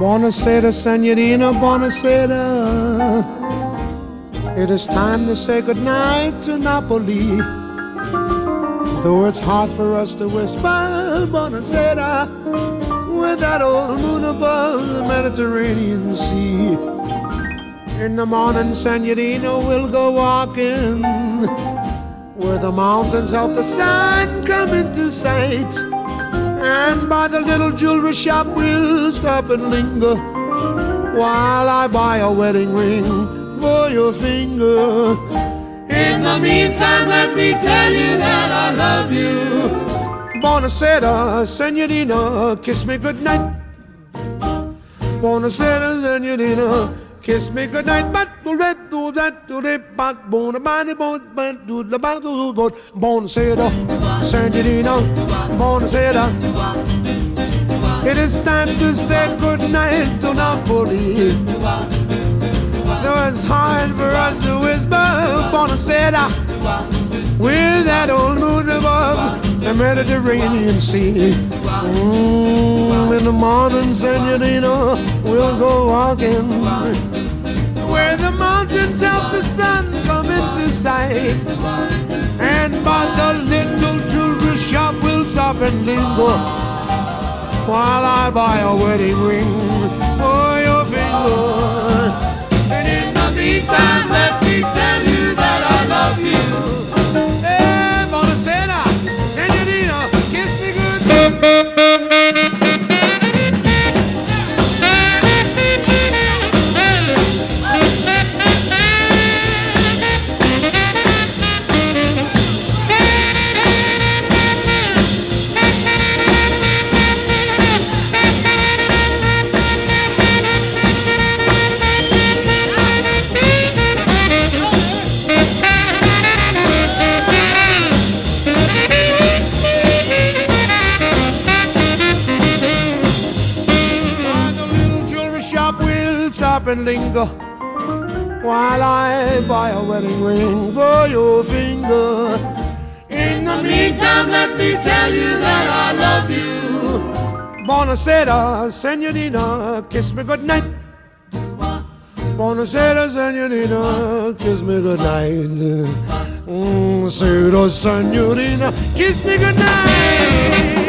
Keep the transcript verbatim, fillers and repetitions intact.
Buonasera, Senorina, buonasera. It is time to say goodnight to Napoli. Though it's hard for us to whisper buonasera with that old moon above the Mediterranean Sea. In the morning, Senorina, we'll go walking where the mountains help the sun come into sight. And by the little jewelry shop we'll stop and linger while I buy a wedding ring for your finger. In the meantime, let me tell you that I love you. Buonasera, Senorina, kiss me goodnight. Buonasera, Senorina, kiss me goodnight. Buonasera, Senorina, buonasera. It is time to say goodnight to Napoli. Though it's hard for us to whisper buonasera with that old moon above the Mediterranean Sea. Mm, in the morning, Senorina, we'll go walking where the mountains help the sun come into sight. And by the little jewelry shop we'll stop and linger while I buy a wedding ring for your finger. And in the meantime, let me tell you that I love you. Hey, buonasera, Senorina, kiss me good. And linger while I buy a wedding ring for your finger. In the meantime, let me tell you that I love you. Buonasera, Senorina, kiss me goodnight. Buonasera, Senorina, kiss me goodnight. Mm, Sera, Senorina, kiss me goodnight.